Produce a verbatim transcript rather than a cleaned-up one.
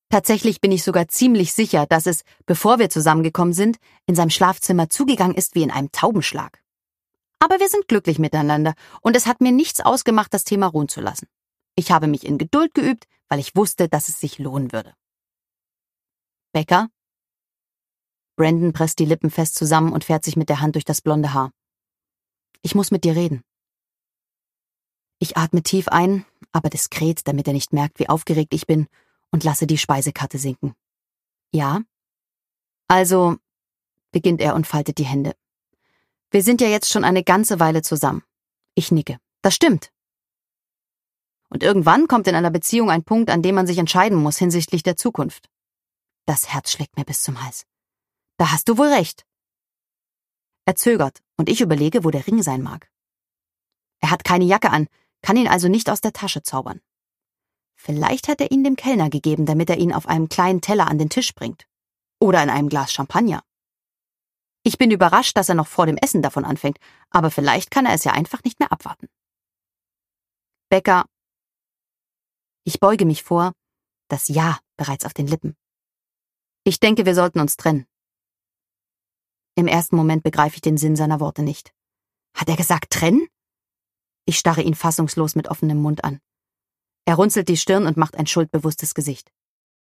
Tatsächlich bin ich sogar ziemlich sicher, dass es, bevor wir zusammengekommen sind, in seinem Schlafzimmer zugegangen ist wie in einem Taubenschlag. Aber wir sind glücklich miteinander und es hat mir nichts ausgemacht, das Thema ruhen zu lassen. Ich habe mich in Geduld geübt, weil ich wusste, dass es sich lohnen würde. Becca? Brandon presst die Lippen fest zusammen und fährt sich mit der Hand durch das blonde Haar. Ich muss mit dir reden. Ich atme tief ein, aber diskret, damit er nicht merkt, wie aufgeregt ich bin, und lasse die Speisekarte sinken. Ja? Also, beginnt er und faltet die Hände. Wir sind ja jetzt schon eine ganze Weile zusammen. Ich nicke. Das stimmt. Und irgendwann kommt in einer Beziehung ein Punkt, an dem man sich entscheiden muss hinsichtlich der Zukunft. Das Herz schlägt mir bis zum Hals. Da hast du wohl recht. Er zögert und ich überlege, wo der Ring sein mag. Er hat keine Jacke an, kann ihn also nicht aus der Tasche zaubern. Vielleicht hat er ihn dem Kellner gegeben, damit er ihn auf einem kleinen Teller an den Tisch bringt. Oder in einem Glas Champagner. Ich bin überrascht, dass er noch vor dem Essen davon anfängt, aber vielleicht kann er es ja einfach nicht mehr abwarten. Becca. Ich beuge mich vor, das Ja bereits auf den Lippen. Ich denke, wir sollten uns trennen. Im ersten Moment begreife ich den Sinn seiner Worte nicht. Hat er gesagt, trennen? Ich starre ihn fassungslos mit offenem Mund an. Er runzelt die Stirn und macht ein schuldbewusstes Gesicht.